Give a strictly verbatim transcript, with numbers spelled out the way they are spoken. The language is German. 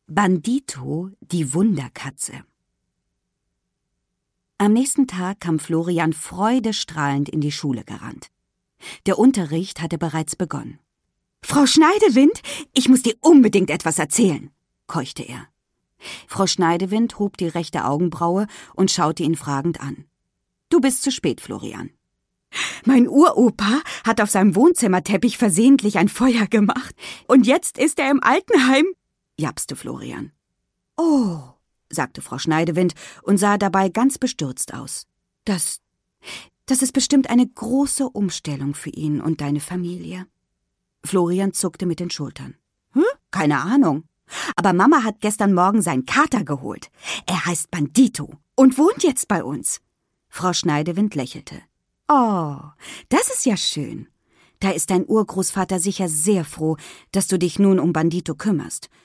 Bandito, die Wunderkatze. Am nächsten Tag kam Florian freudestrahlend in die Schule gerannt. Der Unterricht hatte bereits begonnen. »Frau Schneidewind, ich muss dir unbedingt etwas erzählen«, keuchte er. Frau Schneidewind hob die rechte Augenbraue und schaute ihn fragend an. »Du bist zu spät, Florian.« »Mein Uropa hat auf seinem Wohnzimmerteppich versehentlich ein Feuer gemacht und jetzt ist er im Altenheim«, japste Florian. »Oh«, sagte Frau Schneidewind und sah dabei ganz bestürzt aus. Das, das ist bestimmt eine große Umstellung für ihn und deine Familie.« Florian zuckte mit den Schultern. »Hm? Keine Ahnung. Aber Mama hat gestern Morgen seinen Kater geholt. Er heißt Bandito und wohnt jetzt bei uns.« Frau Schneidewind lächelte. »Oh, das ist ja schön. Da ist dein Urgroßvater sicher sehr froh, dass du dich nun um Bandito kümmerst.